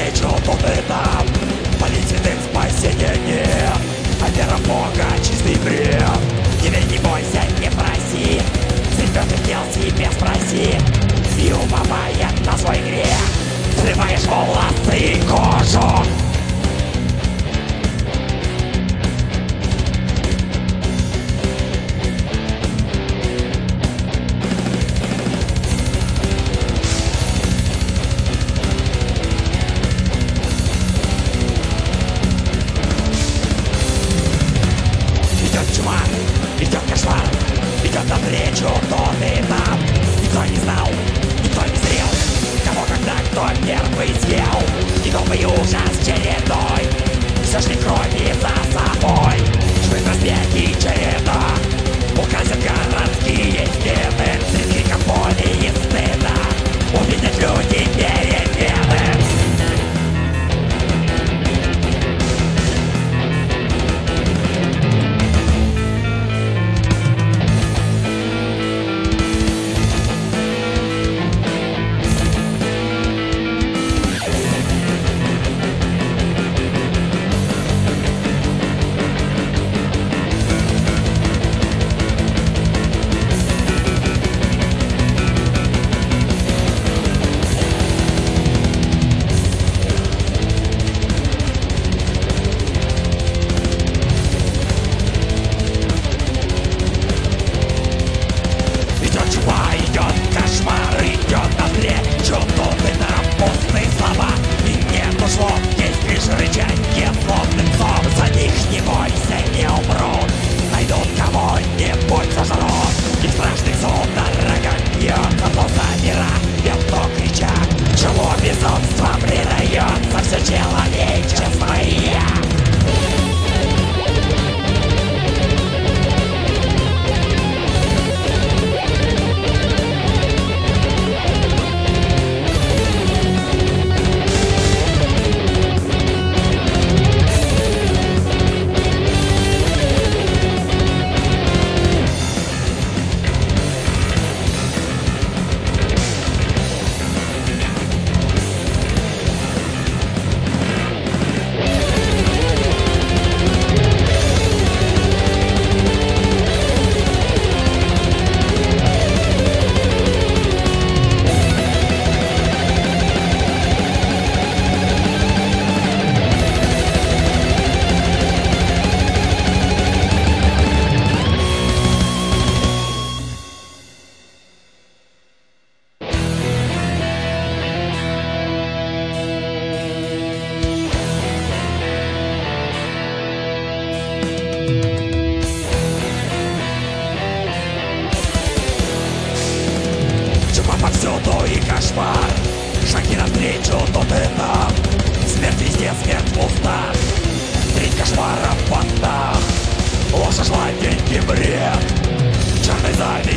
навстречу тут и там. Полетит спасения нет, а вера в Бога чистый бред. Теперь не бойся, не проси, звездных дел себе спроси. И уповая на свой грех, срываешь волосы и кожу. Идет кошмар, идет навстречу тот и там. Никто не знал, никто не зрел, кого когда кто первый съел. И новый ужас чередой, все шли крови за собой. Швы разбеги череда, украсят городские стены. Среди боли и стыда увидят люди перемены. Повсюду и кошмар, шаги навстречу тут и там. Смерть везде, смерть пуста, средь кошмара в понтах. Ложь, шла, деньги, бред, черный завет.